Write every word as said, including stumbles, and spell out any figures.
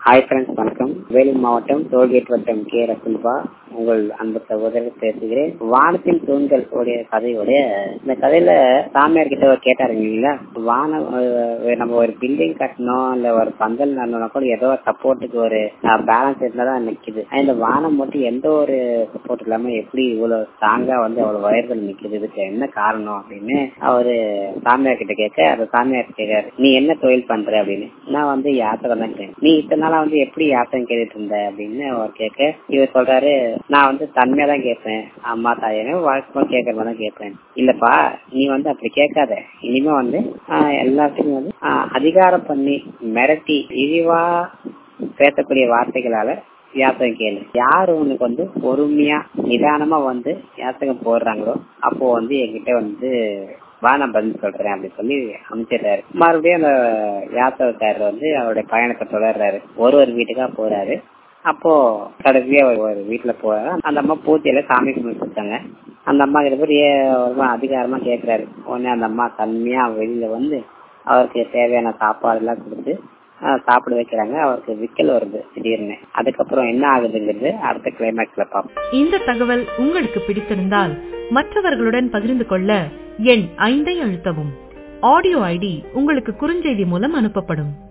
Hi friends, வணக்கம். வேலூர் மாவட்டம் tollgate வட்டம் கே ரகுல்பா உங்கள் அன்பு சகோதரர் பேசுகிறேன். வானத்தின் தூண்கள் உடைய கதையுடைய இந்த கதையில சாமியார் கிட்ட கேட்டாருங்க இல்லைங்களா, வானம் நம்ம ஒரு பில்டிங் கட்டணும் இல்ல ஒரு பந்தல் நடணும்னா கூட ஏதோ சப்போர்ட்டுக்கு ஒரு பேலன்ஸ் இருந்தாதான் நிக்குது. இந்த வானம் மட்டும் எந்த ஒரு சப்போர்ட் இல்லாம எப்படி இவ்வளவு ஸ்ட்ராங்கா வந்து அவ்வளவு வயர்கள் நிக்குது, இதுக்கு என்ன காரணம் அப்படின்னு அவரு சாமியார் கிட்ட கேட்க, அந்த சாமியார் கேட்காரு, நீ என்ன தொழில் பண்ற அப்படின்னு. நான் வந்து யாத்திரை தான் கேட்க. நீ இத்தனை நாளா வந்து எப்படி யாத்திரை கேட்டுட்டு இருந்த அப்படின்னு அவர் கேட்க, இவர் சொல்றாரு, நான் வந்து தன்மையா தான் கேட்பேன், அம்மா தாயே வழக்கமா கேட்கற மாதிரி தான் கேட்பேன். இல்லப்பா, நீ வந்து அப்படி கேட்காத, இனிமே வந்து எல்லாத்தையும் வந்து அதிகாரம் பண்ணி மிரட்டி இழிவா பேசக்கூடிய வார்த்தைகளால யாத்தகம் கேளு. யாரு உனக்கு வந்து பொறுமையா நிதானமா வந்து யாத்தகம் போடுறாங்களோ அப்போ வந்து என்கிட்ட வந்து வா, நான் பதில் சொல்றேன் அப்படின்னு சொல்லி அமைச்சிடுறாரு. மறுபடியும் அந்த யாத்திரைக்காரர் வந்து அவருடைய பயணத்தை தொடர்றாரு. ஒரு ஒரு வீட்டுக்கா போறாரு. அப்போ கடைசியா ஒரு வீட்டுல போறாரு. அந்த அம்மா பூஜையில சாமி கும்பிட்டு இருக்காங்க. அந்த அம்மா கிட்ட போய் ஒரு அதிகாரமா கேட்கிறாரு. உடனே அந்த அம்மா தன்மையா வெளியில வந்து அவருக்கு தேவையான சாப்பாடு எல்லாம் கொடுத்து சாப்பிட வைக்கிறாங்க. அவருக்கு விக்கல் வருது திடீர்னு. அதுக்கப்புறம் என்ன ஆகுதுங்கிறது அடுத்த கிளைமேக்ஸ்ல பார்ப்போம். இந்த தகவல் உங்களுக்கு பிடித்திருந்தால் மற்றவர்களுடன் பகிர்ந்து கொள்ள எண் ஐந்தை அழுத்தவும். ஆடியோ ஐடி உங்களுக்கு குறுஞ்செய்தி மூலம் அனுப்பப்படும்.